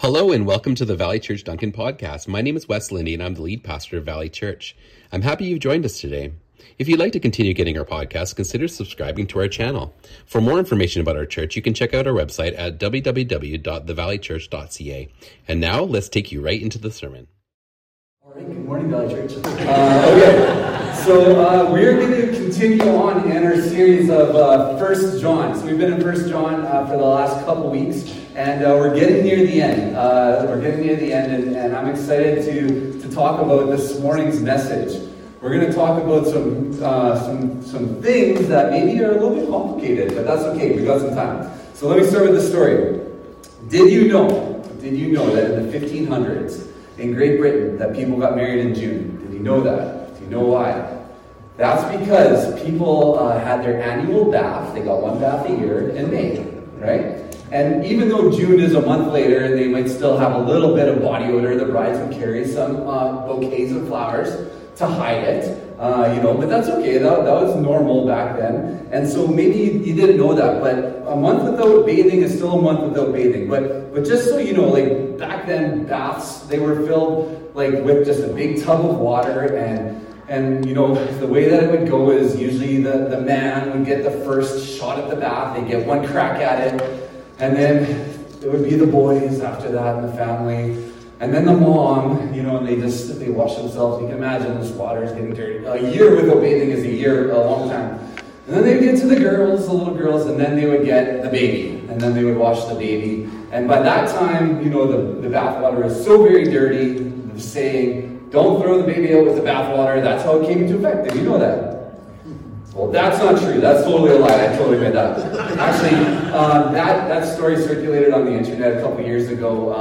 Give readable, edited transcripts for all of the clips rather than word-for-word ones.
Hello and welcome to the Valley Church Duncan podcast. My name is Wes Lindy and I'm the lead pastor of Valley Church. I'm happy you've joined us today. If you'd like to continue getting our podcast, consider subscribing to our channel. For more information about our church, you can check out our website at www.thevalleychurch.ca. And now let's take you right into the sermon. All right, good morning, Valley Church. So we're going to continue on in our series of 1 John. So we've been in 1 John for the last couple weeks, and we're getting near the end. And I'm excited to talk about this morning's message. We're going to talk about some things that maybe are a little bit complicated, but that's okay. We got some time. So let me start with the story. Did you know that in the 1500s, in Great Britain, that people got married in June? Did you know that? Do you know why? That's because people had their annual bath. They got one bath a year in May, right? And even though June is a month later, and they might still have a little bit of body odor, the brides would carry some bouquets of flowers to hide it, but that's okay. That was normal back then. And so maybe you didn't know that, but a month without bathing is still a month without bathing. But just so you know, like back then, baths, they were filled like with just a big tub of water, and the way that it would go is usually the man would get the first shot at the bath. They'd get one crack at it, and then it would be the boys after that in the family. And then the mom, and they wash themselves. You can imagine this water is getting dirty. A year without bathing is a long time. And then they would get to the little girls, and then they would get the baby. And then they would wash the baby. And by that time, the bath water is so very dirty, the saying, don't throw the baby out with the bath water. That's how it came into effect. Did you know that? Well, that's not true. That's totally a lie. I totally made that. Actually, that story circulated on the internet a couple years ago,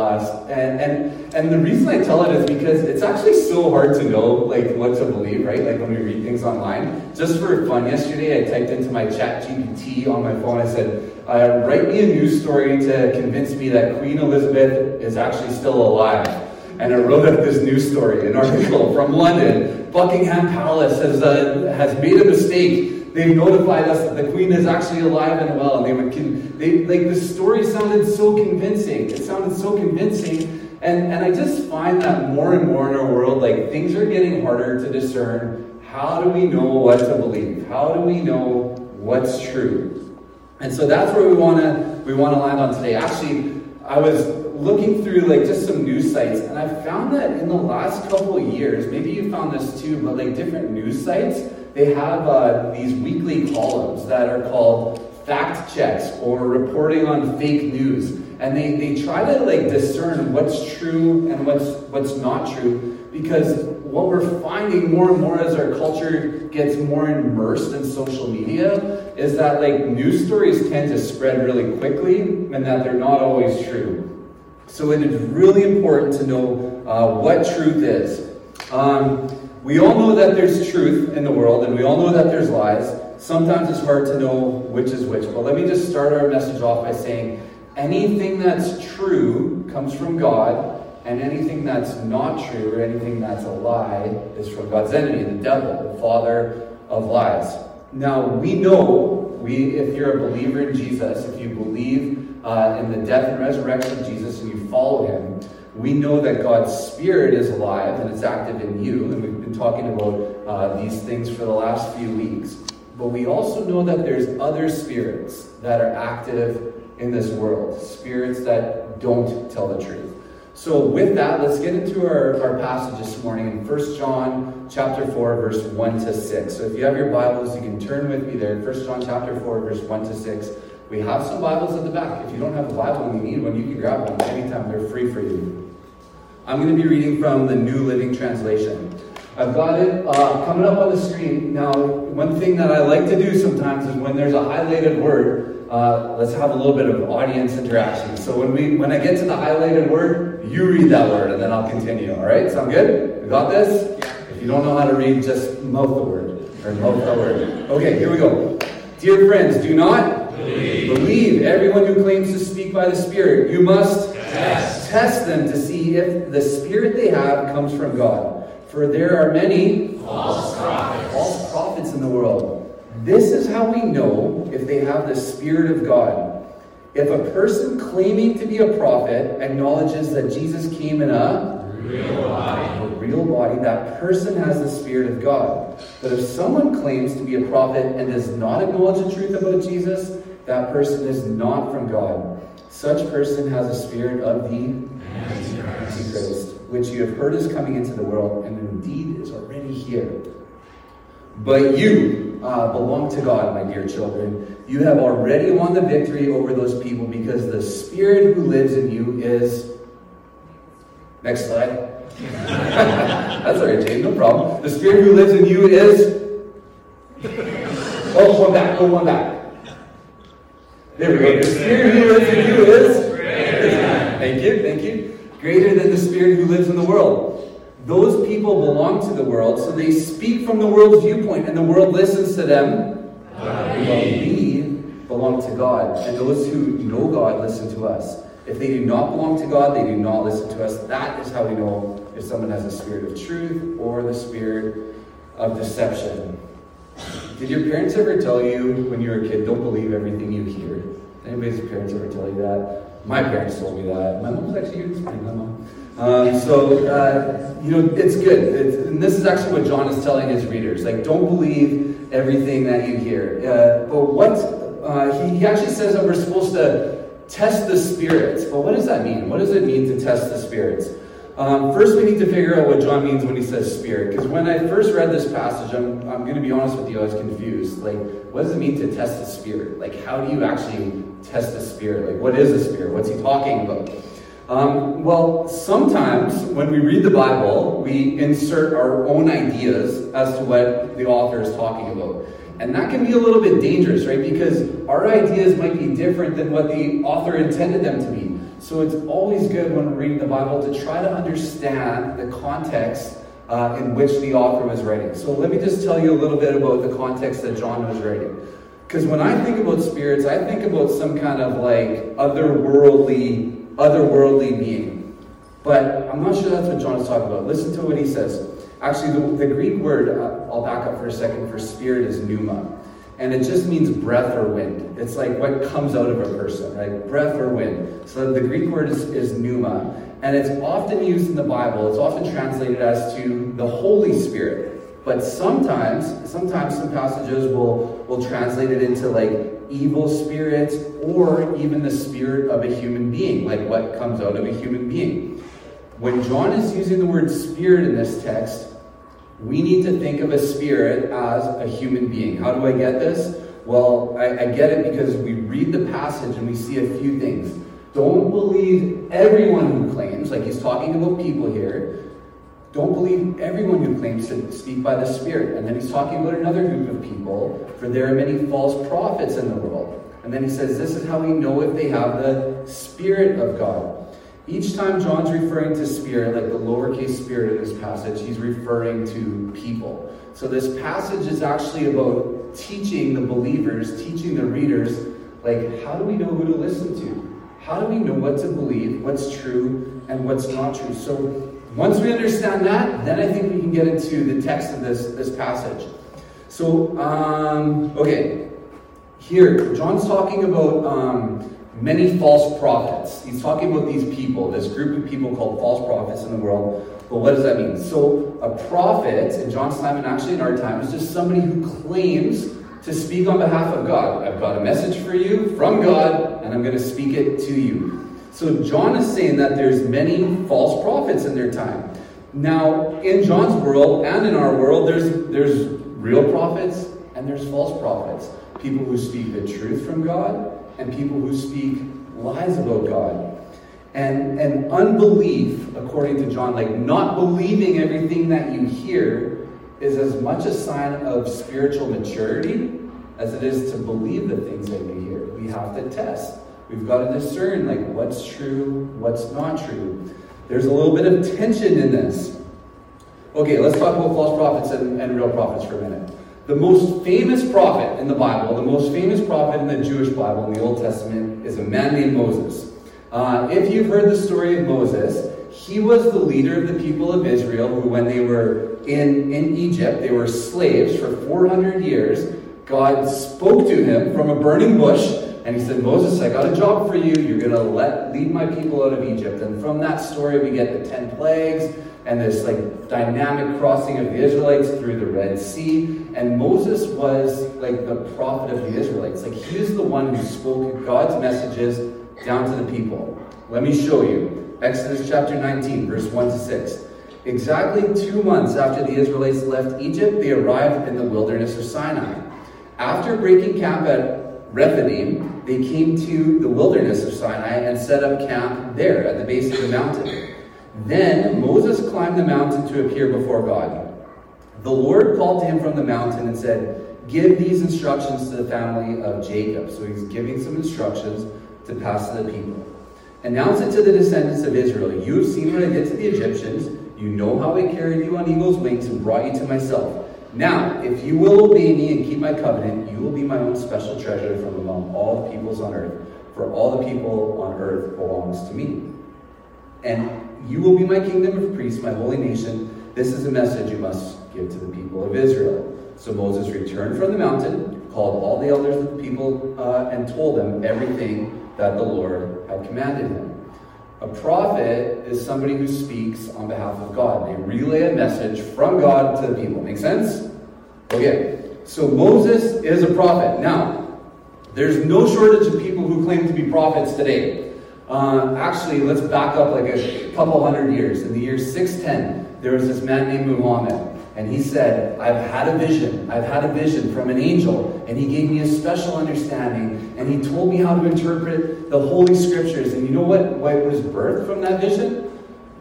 and the reason I tell it is because it's actually so hard to know like what to believe, right? Like when we read things online. Just for fun, yesterday I typed into my ChatGPT on my phone. I said, "Write me a news story to convince me that Queen Elizabeth is actually still alive." And I wrote up this news story, an article from London. Buckingham Palace has made a mistake. They've notified us that the Queen is actually alive and well. And the story sounded so convincing. It sounded so convincing. And I just find that more and more in our world, like things are getting harder to discern. How do we know what to believe? How do we know what's true? And so that's where we want to land on today. Actually, I was looking through like just some news sites, and I found that in the last couple of years, maybe you found this too, but like different news sites, they have these weekly columns that are called fact checks or reporting on fake news, and they try to like discern what's true and what's not true, because what we're finding more and more as our culture gets more immersed in social media is that like news stories tend to spread really quickly and that they're not always true. So it is really important to know what truth is. We all know that there's truth in the world, and we all know that there's lies. Sometimes it's hard to know which is which. But let me just start our message off by saying anything that's true comes from God, and anything that's not true or anything that's a lie is from God's enemy, the devil, the father of lies. Now, we know, if you're a believer in Jesus, if you believe in the death and resurrection of Jesus and you follow him, we know that God's Spirit is alive and it's active in you, and we've been talking about these things for the last few weeks. But we also know that there's other spirits that are active in this world, spirits that don't tell the truth. So with that, let's get into our passage this morning in 1 John chapter 4, verse 1 to 6. So if you have your Bibles, you can turn with me there. 1 John chapter 4, verse 1 to 6. We have some Bibles at the back. If you don't have a Bible and you need one, you can grab one anytime. They're free for you. I'm going to be reading from the New Living Translation. I've got it coming up on the screen. Now, one thing that I like to do sometimes is when there's a highlighted word, let's have a little bit of audience interaction. So when I get to the highlighted word, you read that word and then I'll continue. All right? Sound good? We got this? Yeah. If you don't know how to read, just mouth the word. Or mouth the word. Okay, here we go. Dear friends, do not believe everyone who claims to speak by the Spirit. You must test them to see if the Spirit they have comes from God. For there are many false prophets in the world. This is how we know if they have the Spirit of God. If a person claiming to be a prophet acknowledges that Jesus came in a real body, that person has the Spirit of God. But if someone claims to be a prophet and does not acknowledge the truth about Jesus, that person is not from God. Such person has a spirit of the Antichrist, which you have heard is coming into the world, and indeed is already here. But you belong to God, my dear children. You have already won the victory over those people, because the Spirit who lives in you is... Next slide. That's all right, Jane, no problem. The Spirit who lives in you is... Oh, one back. There we go. The Spirit who lives in you is... Thank you. Greater than the Spirit who lives in the world. Those people belong to the world, so they speak from the world's viewpoint, and the world listens to them. But we belong to God, and those who know God listen to us. If they do not belong to God, they do not listen to us. That is how we know if someone has a spirit of truth or the spirit of deception. Did your parents ever tell you when you were a kid, don't believe everything you hear? Anybody's parents ever tell you that? My parents told me that. My mom was actually here this morning, my mom. It's good. And this is actually what John is telling his readers. Like, don't believe everything that you hear. But what he actually says that we're supposed to test the spirits. But what does that mean? What does it mean to test the spirits? First, we need to figure out what John means when he says spirit. Because when I first read this passage, I'm going to be honest with you, I was confused. Like, what does it mean to test the spirit? Like, how do you actually test the spirit? Like, what is a spirit? What's he talking about? Well, sometimes when we read the Bible, we insert our own ideas as to what the author is talking about. And that can be a little bit dangerous, right? Because our ideas might be different than what the author intended them to be. So it's always good when we're reading the Bible to try to understand the context in which the author was writing. So let me just tell you a little bit about the context that John was writing. Because when I think about spirits, I think about some kind of like otherworldly being. But I'm not sure that's what John is talking about. Listen to what he says. Actually, the Greek word, I'll back up for a second, for spirit is pneuma. And it just means breath or wind. It's like what comes out of a person, right? Breath or wind. So the Greek word is pneuma. And it's often used in the Bible. It's often translated as to the Holy Spirit. But sometimes some passages will translate it into like evil spirits, or even the spirit of a human being, like what comes out of a human being. When John is using the word spirit in this text, we need to think of a spirit as a human being. How do I get this? Well, I get it because we read the passage and we see a few things. Don't believe everyone who claims, like he's talking about people here, don't believe everyone who claims to speak by the Spirit. And then he's talking about another group of people, for there are many false prophets in the world. And then he says, this is how we know if they have the Spirit of God. Each time John's referring to spirit, like the lowercase spirit in this passage, he's referring to people. So this passage is actually about teaching the believers, teaching the readers, like, how do we know who to listen to? How do we know what to believe, what's true, and what's not true? So once we understand that, then I think we can get into the text of this passage. So, okay, here, John's talking about many false prophets. He's talking about these people, this group of people called false prophets in the world. But what does that mean? So a prophet in John's time, and actually in our time, is just somebody who claims to speak on behalf of God. I've got a message for you from God, and I'm going to speak it to you. So John is saying that there's many false prophets in their time. Now, in John's world and in our world, there's real prophets and there's false prophets. People who speak the truth from God, and people who speak lies about God. And unbelief, according to John, like not believing everything that you hear, is as much a sign of spiritual maturity as it is to believe the things that we hear. We have to test. We've got to discern like what's true, what's not true. There's a little bit of tension in this. Okay, let's talk about false prophets and real prophets for a minute. The most famous prophet in the Bible, the most famous prophet in the Jewish Bible, in the Old Testament, is a man named Moses. If you've heard the story of Moses, he was the leader of the people of Israel who, when they were in Egypt, they were slaves for 400 years. God spoke to him from a burning bush And he said, Moses, I got a job for you. You're going to lead my people out of Egypt. And from that story, we get the 10 plagues and this like dynamic crossing of the Israelites through the Red Sea. And Moses was like the prophet of the Israelites. Like he was the one who spoke God's messages down to the people. Let me show you. Exodus chapter 19, verse 1 to 6. Exactly 2 months after the Israelites left Egypt, they arrived in the wilderness of Sinai. After breaking camp at Rephidim, they came to the wilderness of Sinai and set up camp there at the base of the mountain. Then Moses climbed the mountain to appear before God. The Lord called to him from the mountain and said, give these instructions to the family of Jacob. So he's giving some instructions to pass to the people. Announce it to the descendants of Israel. You have seen what I did to the Egyptians. You know how I carried you on eagle's wings and brought you to myself. Now, if you will obey me and keep my covenant, you will be my own special treasure from among all the peoples on earth. For all the people on earth belongs to me. And you will be my kingdom of priests, my holy nation. This is a message you must give to the people of Israel. So Moses returned from the mountain, called all the elders of the people, and told them everything that the Lord had commanded him. A prophet is somebody who speaks on behalf of God. They relay a message from God to the people. Make sense? Okay. So Moses is a prophet. Now, there's no shortage of people who claim to be prophets today. Actually, let's back up like a couple hundred years. In the year 610, there was this man named Muhammad. And he said, I've had a vision from an angel, and he gave me a special understanding, and he told me how to interpret the Holy Scriptures. And you know what was birthed from that vision?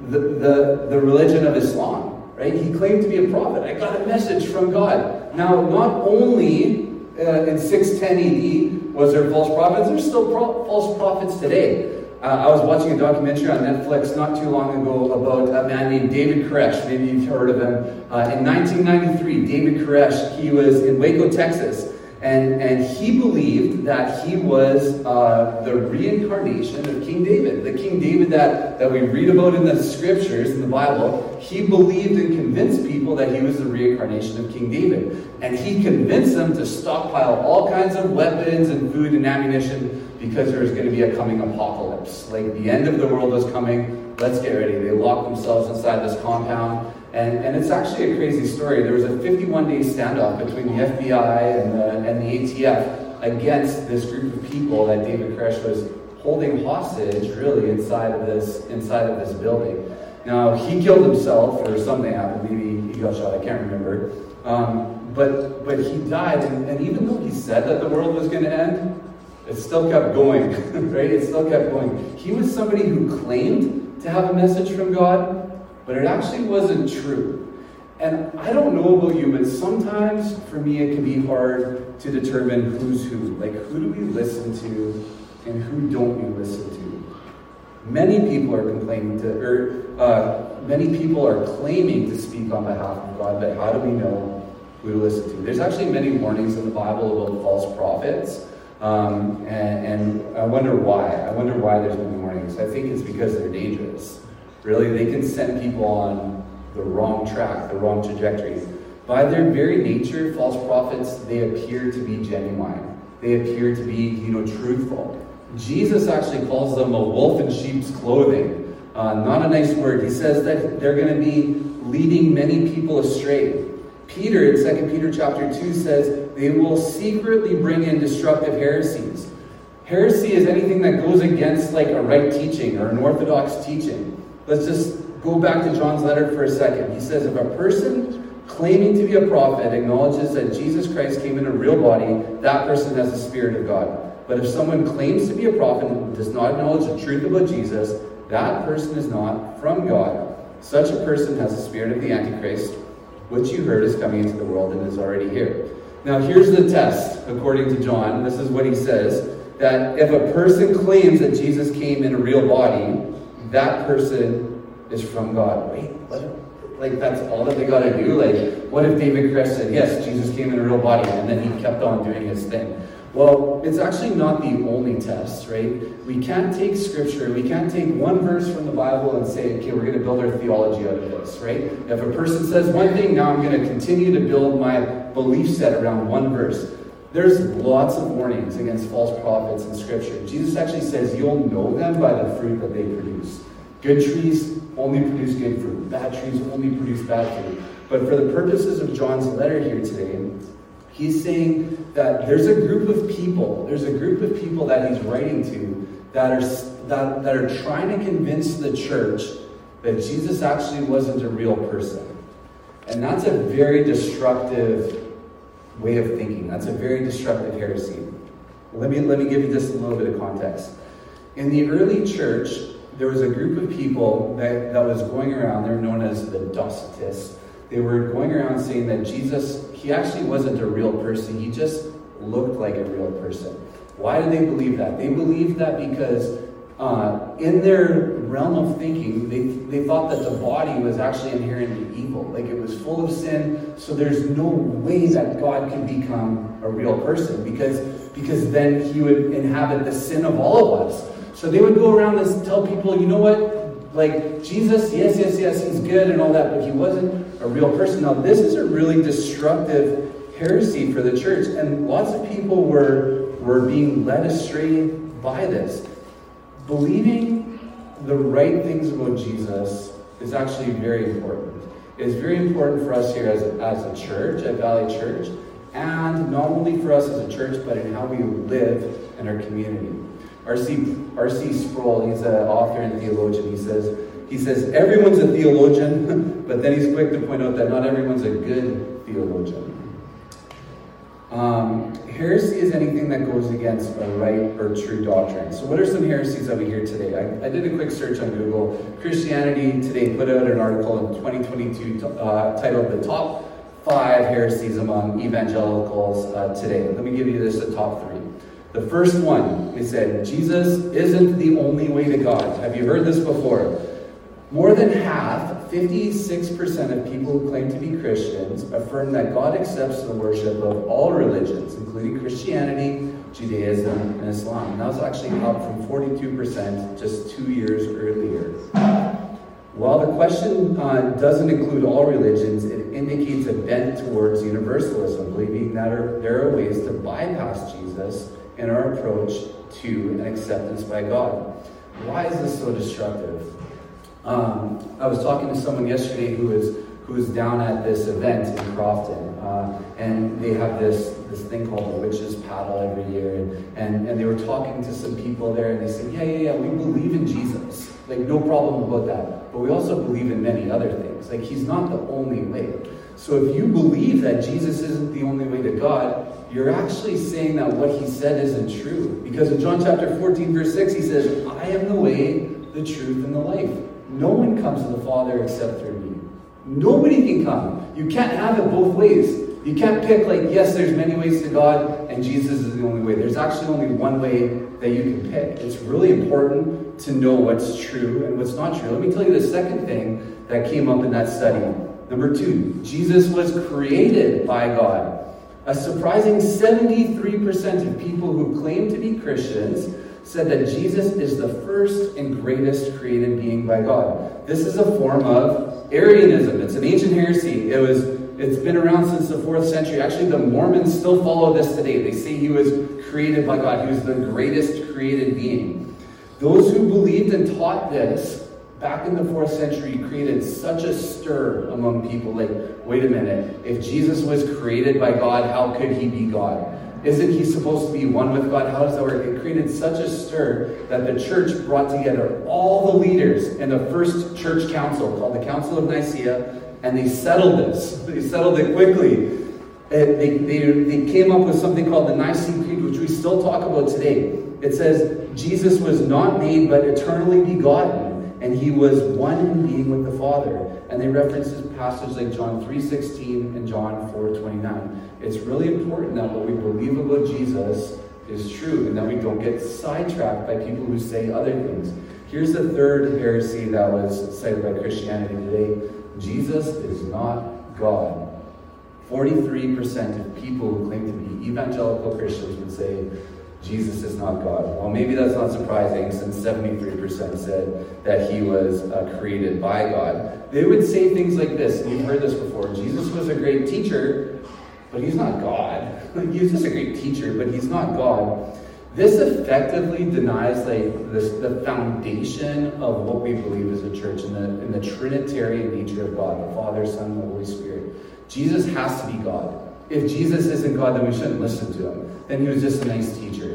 The religion of Islam, right? He claimed to be a prophet. I got a message from God. Now, not only in 610 AD was there false prophets, there's still false prophets today. I was watching a documentary on Netflix not too long ago about a man named David Koresh. Maybe you've heard of him. In 1993, David Koresh, he was in Waco, Texas, and he believed that he was the reincarnation of King David. The King David that we read about in the scriptures, in the Bible, he believed and convinced people that he was the reincarnation of King David. And he convinced them to stockpile all kinds of weapons and food and ammunition because there was going to be a coming apocalypse. Like the end of the world was coming. Let's get ready. They locked themselves inside this compound. And it's actually a crazy story. There was a 51-day standoff between the FBI and the ATF against this group of people that David Koresh was holding hostage, really, inside of this building. Now, he killed himself, or something happened. Maybe he got shot. I can't remember. But he died. And even though he said that the world was going to end, it still kept going, right? It still kept going. He was somebody who claimed to have a message from God, but it actually wasn't true. And I don't know about you, but sometimes for me it can be hard to determine who's who. Like, who do we listen to and who don't we listen to? Many people are many people are claiming to speak on behalf of God, but how do we know who to listen to? There's actually many warnings in the Bible about false prophets. And I wonder why. I wonder why there's many warnings. I think it's because they're dangerous. Really, they can send people on the wrong track, the wrong trajectory. By their very nature, false prophets, they appear to be genuine. They appear to be, truthful. Jesus actually calls them a wolf in sheep's clothing. Not a nice word. He says that they're going to be leading many people astray. Peter, in 2 Peter chapter 2, says they will secretly bring in destructive heresies. Heresy is anything that goes against like a right teaching or an orthodox teaching. Let's just go back to John's letter for a second. He says, if a person claiming to be a prophet acknowledges that Jesus Christ came in a real body, that person has the Spirit of God. But if someone claims to be a prophet and does not acknowledge the truth about Jesus, that person is not from God. Such a person has the spirit of the Antichrist, which you heard is coming into the world and is already here. Now here's the test, according to John. This is what he says, that if a person claims that Jesus came in a real body, that person is from God. Wait, what? Like, that's all that they got to do? Like, what if David Koresh said, yes, Jesus came in a real body, and then he kept on doing his thing? Well, it's actually not the only test, right? We can't take scripture, we can't take one verse from the Bible and say, okay, we're going to build our theology out of this, right? If a person says one thing, now I'm going to continue to build my belief set around one verse. There's lots of warnings against false prophets in Scripture. Jesus actually says you'll know them by the fruit that they produce. Good trees only produce good fruit. Bad trees only produce bad fruit. But for the purposes of John's letter here today, he's saying that there's a group of people that he's writing to that are trying to convince the church that Jesus actually wasn't a real person. And that's a very destructive way of thinking. That's a very destructive heresy. Let me give you just a little bit of context. In the early church, there was a group of people that was going around. They're known as the Docetists. They were going around saying that Jesus, he actually wasn't a real person. He just looked like a real person. Why do they believe that? They believed that because in their realm of thinking, they thought that the body was actually inherently evil. Like it was full of sin, so there's no way that God could become a real person because then he would inhabit the sin of all of us. So they would go around and tell people, you know what, like Jesus, yes, he's good and all that, but he wasn't a real person. Now this is a really destructive heresy for the church, and lots of people were being led astray by this. Believing the right things about Jesus is actually very important. It's very important for us here as a church, at Valley Church, and not only for us as a church, but in how we live in our community. R.C. Sproul, he's an author and theologian, he says, everyone's a theologian, but then he's quick to point out that not everyone's a good theologian. Heresy is anything that goes against a right or true doctrine. So what are some heresies that we hear today? I did a quick search on Google. Christianity Today put out an article in 2022 titled The Top 5 Heresies Among Evangelicals Today. Let me give you the top 3. The first one, they said, Jesus isn't the only way to God. Have you heard this before? More than half, 56% of people who claim to be Christians affirm that God accepts the worship of all religions, including Christianity, Judaism, and Islam. And that was actually up from 42% just 2 years earlier. While the question doesn't include all religions, it indicates a bent towards universalism, believing that there are ways to bypass Jesus in our approach to an acceptance by God. Why is this so destructive? I was talking to someone yesterday who was down at this event in Crofton, and they have this thing called the Witches Paddle every year, and they were talking to some people there, and they said, yeah, we believe in Jesus, like no problem about that, but we also believe in many other things, like he's not the only way. So if you believe that Jesus isn't the only way to God, you're actually saying that what he said isn't true, because in John chapter 14 verse 6 he says, I am the way, the truth, and the life. No one comes to the Father except through me. Nobody can come. You can't have it both ways. You can't pick like, yes, there's many ways to God, and Jesus is the only way. There's actually only one way that you can pick. It's really important to know what's true and what's not true. Let me tell you the second thing that came up in that study. Number 2, Jesus was created by God. A surprising 73% of people who claim to be Christians said that Jesus is the first and greatest created being by God. This is a form of Arianism. It's an ancient heresy. It's been around since the 4th century. Actually, the Mormons still follow this today. They say he was created by God. He was the greatest created being. Those who believed and taught this back in the 4th century created such a stir among people. Like, wait a minute. If Jesus was created by God, how could he be God? Isn't he supposed to be one with God? How does that work? It created such a stir that the church brought together all the leaders in the first church council called the Council of Nicaea, and they settled this. They settled it quickly. They came up with something called the Nicene Creed, which we still talk about today. It says, Jesus was not made but eternally begotten, and he was one in being with the Father. And they reference passages like John 3:16 and John 4:29. It's really important that what we believe about Jesus is true, and that we don't get sidetracked by people who say other things. Here's the third heresy that was cited by Christianity Today. Jesus is not God. 43% of people who claim to be evangelical Christians would say Jesus is not God. Well, maybe that's not surprising, since 73% said that he was created by God. They would say things like this, and you've heard this before: Jesus was a great teacher, but he's not God. He's just a great teacher, but he's not God. This effectively denies the foundation of what we believe as a church in the Trinitarian nature of God, the Father, Son, and the Holy Spirit. Jesus has to be God. If Jesus isn't God, then we shouldn't listen to him. Then he was just a nice teacher.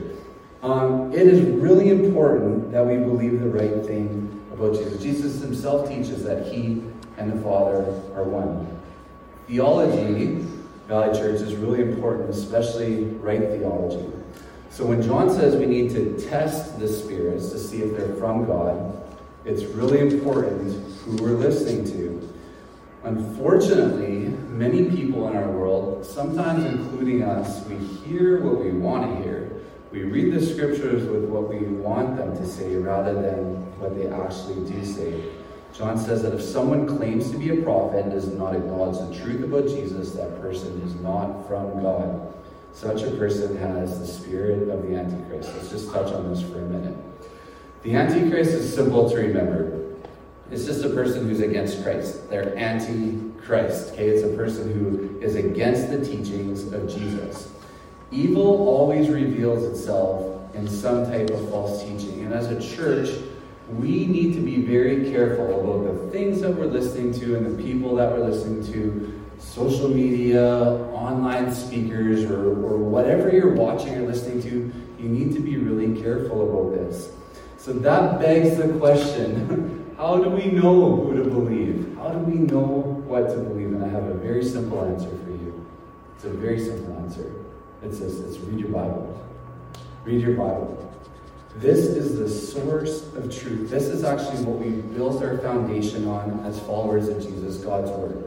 It is really important that we believe the right thing about Jesus. Jesus himself teaches that he and the Father are one. Theology, Valley Church, is really important, especially right theology. So when John says we need to test the spirits to see if they're from God, it's really important who we're listening to. Unfortunately, many people in our world, sometimes including us, we hear what we want to hear. We read the scriptures with what we want them to say rather than what they actually do say. John says that if someone claims to be a prophet and does not acknowledge the truth about Jesus, that person is not from God. Such a person has the spirit of the Antichrist. Let's just touch on this for a minute. The Antichrist is simple to remember. It's just a person who's against Christ. They're anti-Christ. Okay? It's a person who is against the teachings of Jesus. Evil always reveals itself in some type of false teaching. And as a church, we need to be very careful about the things that we're listening to and the people that we're listening to. Social media, online speakers, or whatever you're watching or listening to, you need to be really careful about this. So that begs the question, how do we know who to believe? How do we know what to believe? And I have a very simple answer for you. It's a very simple answer. It's this, it's read your Bible. Read your Bible. This is the source of truth. This is actually what we built our foundation on as followers of Jesus, God's Word.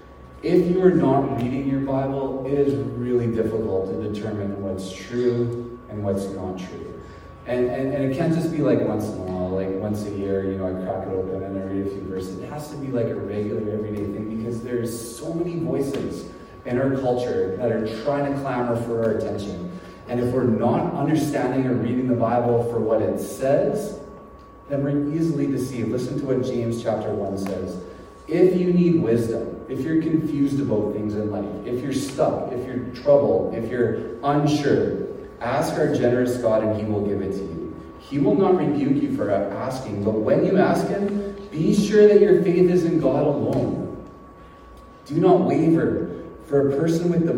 If you are not reading your Bible, it is really difficult to determine what's true and what's not true. And it can't just be like once in a while, like once a year, I crack it open and I read a few verses. It has to be like a regular, everyday thing because there's so many voices in our culture that are trying to clamor for our attention. And if we're not understanding or reading the Bible for what it says, then we're easily deceived. Listen to what James chapter 1 says. If you need wisdom, if you're confused about things in life, if you're stuck, if you're troubled, if you're unsure, ask our generous God and he will give it to you. He will not rebuke you for asking, but when you ask him, be sure that your faith is in God alone. Do not waver, for a person with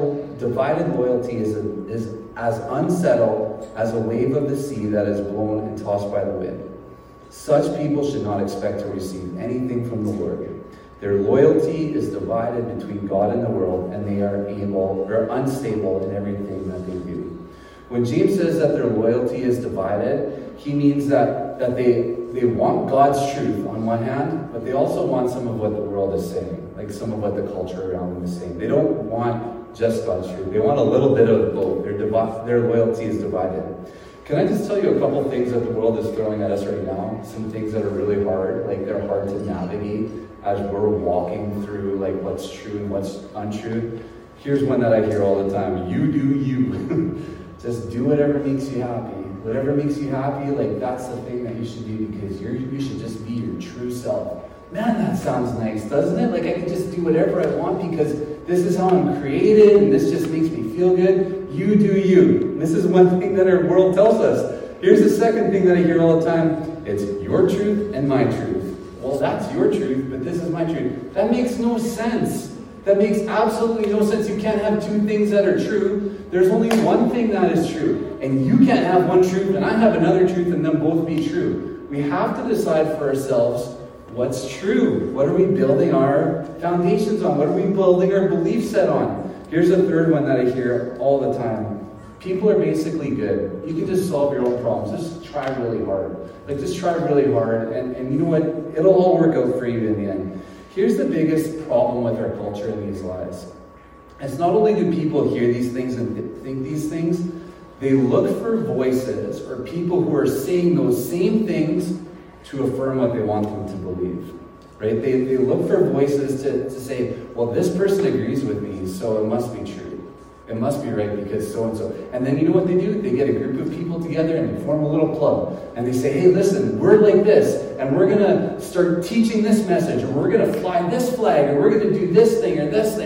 divided loyalty is as unsettled as a wave of the sea that is blown and tossed by the wind. Such people should not expect to receive anything from the Lord. Their loyalty is divided between God and the world, and they are unstable in everything that they do. When James says that their loyalty is divided, he means that they want God's truth on one hand, but they also want some of what the world is saying, like some of what the culture around them is saying. They don't want just God's truth. They want a little bit of both. Their loyalty is divided. Can I just tell you a couple things that the world is throwing at us right now? Some things that are really hard, like they're hard to navigate as we're walking through like what's true and what's untrue. Here's one that I hear all the time. You do you. Just do whatever makes you happy. Whatever makes you happy, like that's the thing that you should do because you should just be your true self. Man, that sounds nice, doesn't it? Like I can just do whatever I want because this is how I'm created and this just makes me feel good. You do you. And this is one thing that our world tells us. Here's the second thing that I hear all the time. It's your truth and my truth. Well, that's your truth, but this is my truth. That makes no sense. That makes absolutely no sense. You can't have two things that are true. There's only one thing that is true. And you can't have one truth and I have another truth and them both be true. We have to decide for ourselves what's true. What are we building our foundations on? What are we building our belief set on? Here's a third one that I hear all the time. People are basically good. You can just solve your own problems. Just try really hard. Like just try really hard and you know what? It'll all work out for you in the end. Here's the biggest problem with our culture and these lies. It's not only do people hear these things and think these things, they look for voices or people who are saying those same things to affirm what they want them to believe. Right? They look for voices to say, well, this person agrees with me, so it must be true. It must be right because so-and-so. And then you know what they do? They get a group of people together and they form a little club. And they say, hey, listen, we're like this. And we're going to start teaching this message. Or we're going to fly this flag. Or we're going to do this thing or this thing.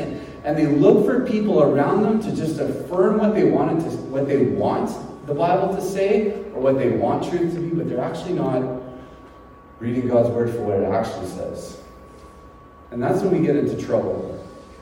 And they look for people around them to just affirm what they want the Bible to say, or what they want truth to be, but they're actually not reading God's word for what it actually says. And that's when we get into trouble.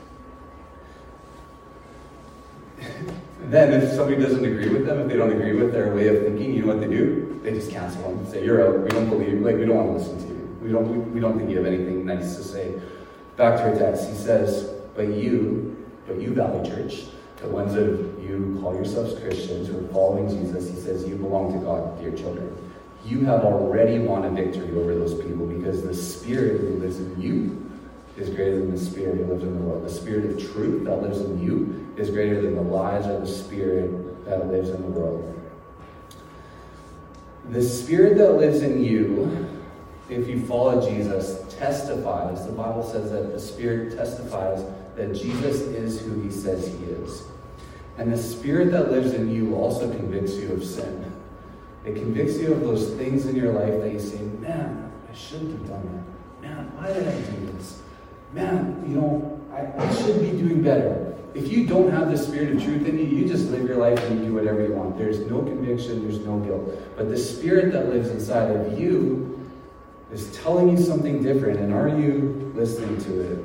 Then if somebody doesn't agree with them, if they don't agree with their way of thinking, you know what they do? They just cancel them. Say, you're out. We don't believe, we don't want to listen to you. We don't think you have anything nice to say. Back to our text, he says, but you Valley Church, the ones that you call yourselves Christians who are following Jesus, he says, you belong to God, dear children. You have already won a victory over those people because the Spirit who lives in you is greater than the spirit who lives in the world. The spirit of truth that lives in you is greater than the lies of the spirit that lives in the world. The spirit that lives in you, if you follow Jesus, testifies. The Bible says that the Spirit testifies that Jesus is who he says he is. And the Spirit that lives in you also convicts you of sin. It convicts you of those things in your life that you say, man, I shouldn't have done that. Man, why did I do this? Man, I should be doing better. If you don't have the Spirit of truth in you, you just live your life and you do whatever you want. There's no conviction, there's no guilt. But the Spirit that lives inside of you is telling you something different, and are you listening to it?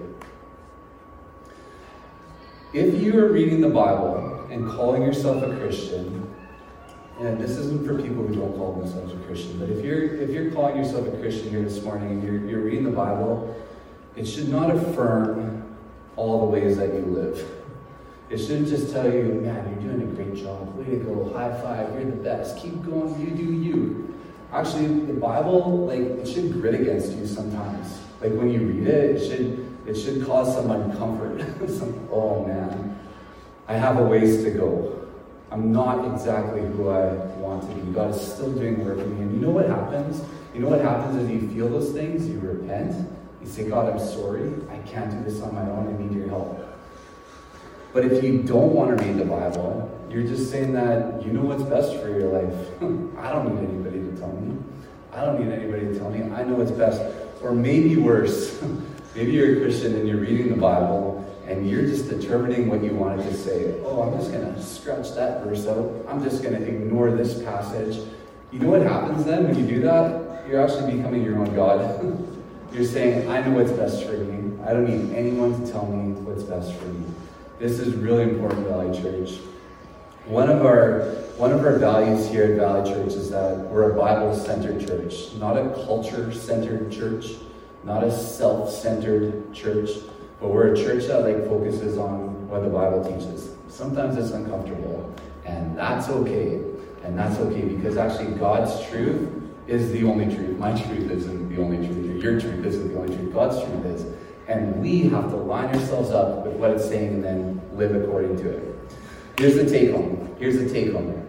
If you are reading the Bible and calling yourself a Christian, and this isn't for people who don't call themselves a Christian, but if you're calling yourself a Christian here this morning and you're reading the Bible, it should not affirm all the ways that you live. It shouldn't just tell you, man, you're doing a great job. Way to go. High five. You're the best. Keep going. You do you. Actually, the Bible, it should grit against you sometimes. When you read it, it should cause some uncomfort. Oh, man, I have a ways to go. I'm not exactly who I want to be. God is still doing work in me. And you know what happens? You know what happens is you feel those things, you repent. You say, God, I'm sorry. I can't do this on my own. I need your help. But if you don't want to read the Bible, you're just saying that you know what's best for your life. I don't need anybody to tell me. I don't need anybody to tell me. I know what's best. Or maybe worse. Maybe you're a Christian and you're reading the Bible and you're just determining what you wanted to say. Oh, I'm just going to scratch that verse out. I'm just going to ignore this passage. You know what happens then when you do that? You're actually becoming your own God. You're saying, I know what's best for me. I don't need anyone to tell me what's best for me. This is really important, Valley Church. One of our values here at Valley Church is that we're a Bible-centered church, not a culture-centered church, not a self-centered church, but we're a church that focuses on what the Bible teaches. Sometimes it's uncomfortable, and that's okay. And that's okay because actually God's truth is the only truth. My truth isn't the only truth, or your truth isn't the only truth. God's truth is. And we have to line ourselves up with what it's saying and then live according to it. Here's the take home.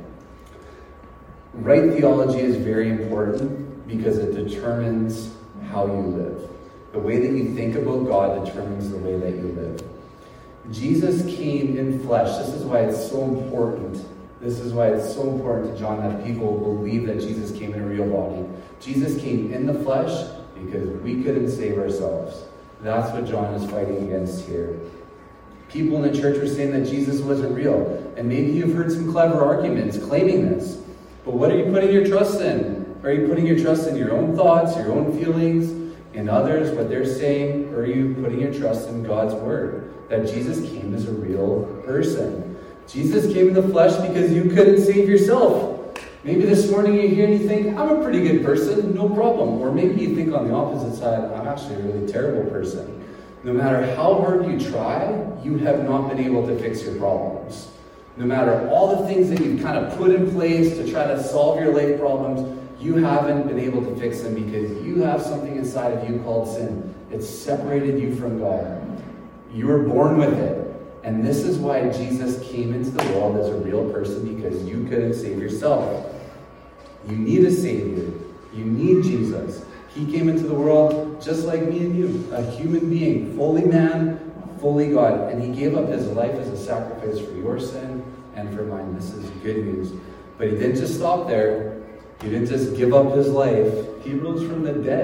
Right theology is very important because it determines how you live. The way that you think about God determines the way that you live. Jesus came in flesh. This is why it's so important. This is why it's so important to John that people believe that Jesus came in a real body. Jesus came in the flesh because we couldn't save ourselves. That's what John is fighting against here. People in the church were saying that Jesus wasn't real. And maybe you've heard some clever arguments claiming this. But what are you putting your trust in? Are you putting your trust in your own thoughts, your own feelings, in others, what they're saying? Or are you putting your trust in God's word? That Jesus came as a real person. Jesus came in the flesh because you couldn't save yourself. Maybe this morning you're here and you think, I'm a pretty good person, no problem. Or maybe you think on the opposite side, I'm actually a really terrible person. No matter how hard you try, you have not been able to fix your problems. No matter all the things that you've kind of put in place to try to solve your life problems, you haven't been able to fix them because you have something inside of you called sin. It's separated you from God. You were born with it. And this is why Jesus came into the world as a real person, because you couldn't save yourself. You need a Savior. You need Jesus. He came into the world just like me and you, a human being, fully man, fully God. And he gave up his life as a sacrifice for your sin and for mine. This is good news. But he didn't just stop there. He didn't just give up his life. He rose from the dead.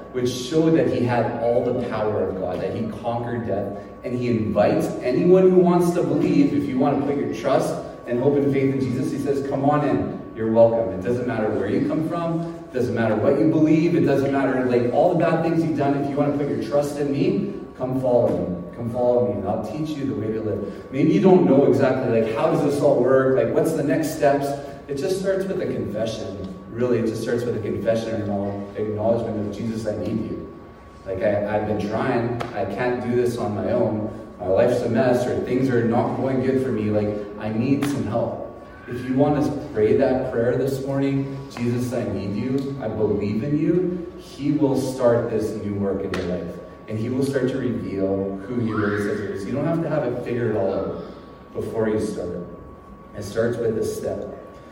which showed that he had all the power of God, that he conquered death. And he invites anyone who wants to believe, if you want to put your trust and hope and faith in Jesus, he says, come on in. You're welcome. It doesn't matter where you come from. It doesn't matter what you believe. It doesn't matter like all the bad things you've done. If you want to put your trust in me, come follow me. Come follow me, and I'll teach you the way to live. Maybe you don't know exactly like how does this all work? Like what's the next steps? It just starts with a confession. Really, it just starts with a confession and acknowledgement of Jesus, I need you. Like I've been trying. I can't do this on my own. My life's a mess, or things are not going good for me. Like I need some help. If you want to pray that prayer this morning, Jesus, I need you. I believe in you. He will start this new work in your life. And he will start to reveal who he really says he is. You don't have to have it figured all out before you start. It starts with a step.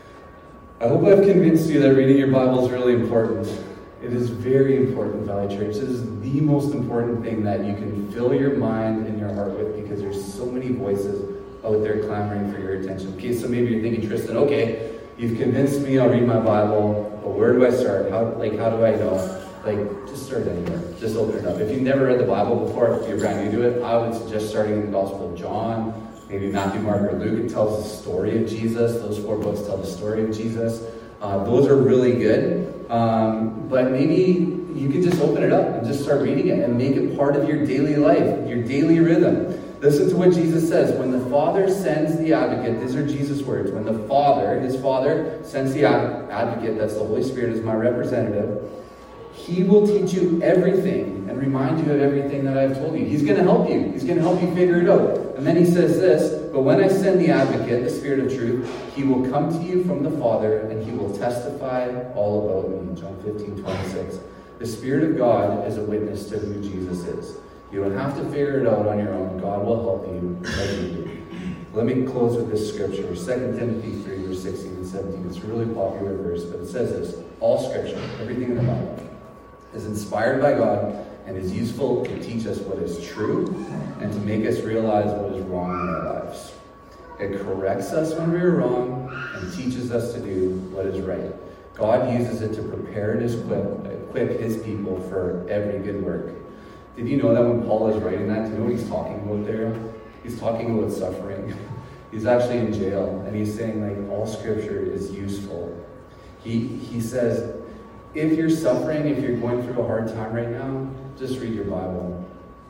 I hope I've convinced you that reading your Bible is really important. It is very important, Valley Church. This is the most important thing that you can fill your mind and your heart with, because there's so many voices out there clamoring for your attention. Okay, so maybe you're thinking, Tristan, okay, you've convinced me, I'll read my Bible, but where do I start? How do I know? Like, just start anywhere. Just open it up. If you've never read the Bible before, if you're brand new to it, I would suggest starting in the Gospel of John, maybe Matthew, Mark, or Luke. It tells the story of Jesus. Those 4 books tell the story of Jesus. Those are really good. But maybe you can just open it up and just start reading it and make it part of your daily life, your daily rhythm. Listen to what Jesus says. When the Father sends the advocate, these are Jesus' words. When the Father, his Father, sends the advocate, that's the Holy Spirit, as my representative, he will teach you everything and remind you of everything that I've told you. He's going to help you. He's going to help you figure it out. And then he says this, but when I send the advocate, the Spirit of truth, he will come to you from the Father, and he will testify all about me. John 15:26. The Spirit of God is a witness to who Jesus is. You don't have to figure it out on your own. God will help you like you do. Let me close with this scripture. 2 Timothy 3, verse 16 and 17. It's a really popular verse, but it says this. All scripture, everything in the Bible, is inspired by God and is useful to teach us what is true and to make us realize what is wrong in our lives. It corrects us when we are wrong and teaches us to do what is right. God uses it to prepare and equip his people for every good work. Did you know that when Paul is writing that, do you know what he's talking about there? He's talking about suffering. He's actually in jail, and he's saying like all scripture is useful. He says, if you're suffering, if you're going through a hard time right now, just read your Bible.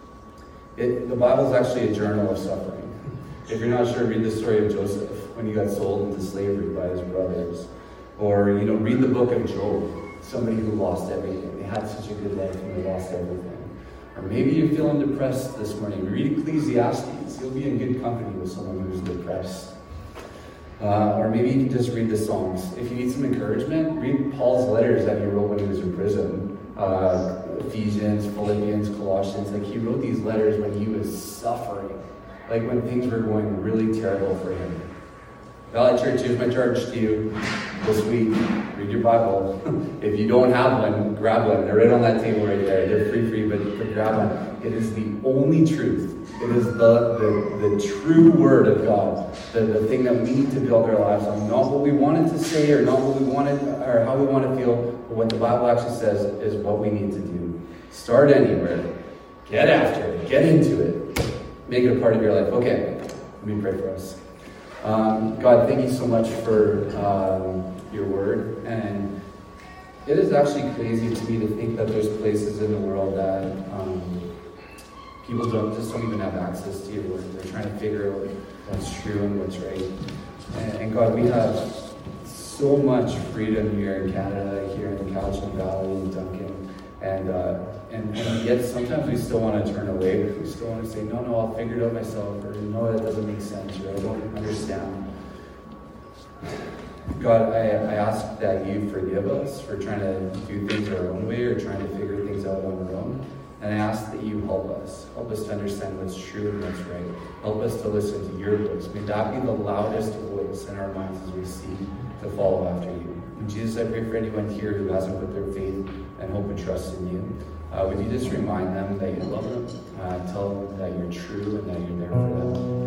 The Bible is actually a journal of suffering. If you're not sure, read the story of Joseph when he got sold into slavery by his brothers. Or, read the book of Job, somebody who lost everything. They had such a good life and they lost everything. Or maybe you're feeling depressed this morning. Read Ecclesiastes. You'll be in good company with someone who's depressed. Or maybe you can just read the Psalms. If you need some encouragement, read Paul's letters that he wrote when he was in prison. Ephesians, Philippians, Colossians. Like he wrote these letters when he was suffering. Like when things were going really terrible for him. Valley Church, here's my charge to you this week. Read your Bible. If you don't have one, grab one. They're right on that table right there. They're free, but grab one. It is the only truth. It is the true word of God. The thing that we need to build our lives on. Not what we wanted to say or not what we wanted or how we want to feel, but what the Bible actually says is what we need to do. Start anywhere. Get after it. Get into it. Make it a part of your life. Okay, let me pray for us. God, thank you so much for your word. And it is actually crazy to me to think that there's places in the world that people don't even have access to your word. They're trying to figure out what's true and what's right. And God, we have so much freedom here in Canada, here in Cowichan Valley, in Duncan. And yet sometimes we still want to turn away. We still want to say, no, I'll figure it out myself, or no, that doesn't make sense, or I don't understand. God, I ask that you forgive us for trying to do things our own way or trying to figure things out on our own. And I ask that you help us. Help us to understand what's true and what's right. Help us to listen to your voice. May that be the loudest voice in our minds as we seek to follow after you. And Jesus, I pray for anyone here who hasn't put their faith and hope and trust in you. Would you just remind them that you love them, tell them that you're true and that you're there for them.